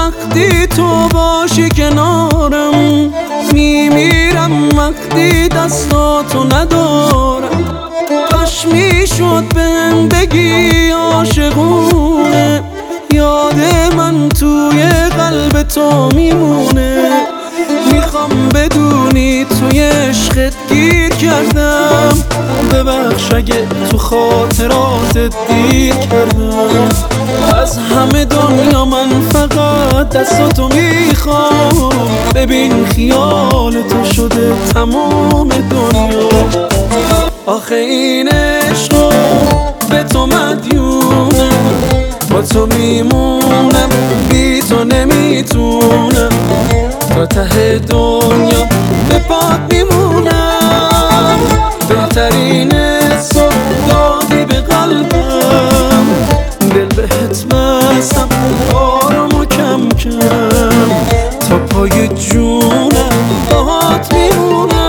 وقتی تو باشی کنارم، میمیرم وقتی دستاتو ندارم. کاش میشد بهم بگی عاشقونه، یاد من توی قلب تو میمونه. میخوام بدونی توی عشقت گیر کردم، ببخش اگه تو خاطراتت دیر کردم. از همه دنیا من فقط دستاتو میخوام، ببین خیال تو شده تمام دنیا. آخه این عشقو به تو مدیونم، با تو میمونم بی تو نمیتونم. تا ته دنیا به پات میمونم، بهترین حسو دادی به قلبم. دل بهت بستم آرام و کم کم، تا پای جونم باهات میمونم.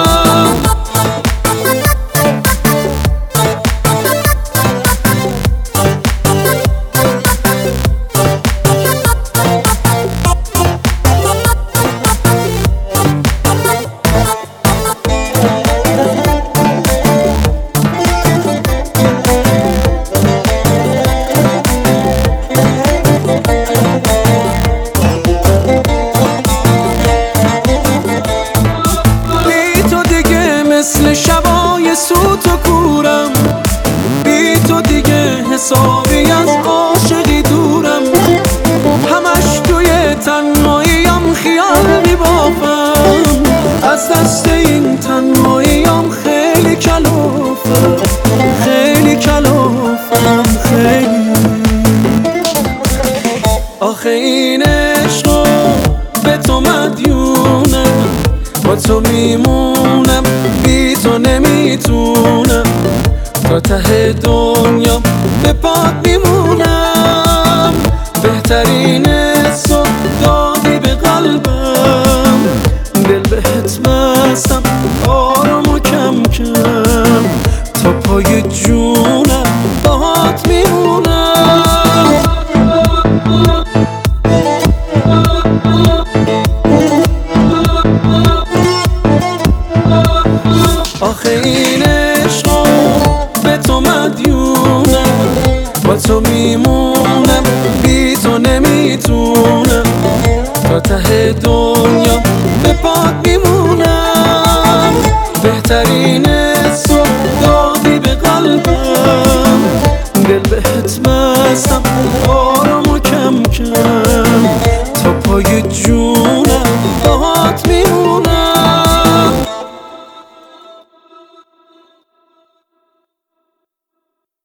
مثل شبای سوت و کورم، بی تو دیگه حسابی از عاشقی دورم. همش توی تنهاییم خیال میبافم، از دست این تنهاییم خیلی کلافم، خیلی کلافم، خیلی. آخه این عشقو به تو مدیونم، با تو میمونم بی تو نمیتونم. تا ته دنیا به پات میمونم، بهترین حسو دادی به قلبم. دل بهت بستم آرام و کم کم، تا پای جونم باهات میمونم. آخه این عشقو به تو مدیونم، با تو میمونم بی تو نمیتونم. تا ته دنیا به پات میمونم، بهترین حسو دادی به قلبم. دل بهت بستم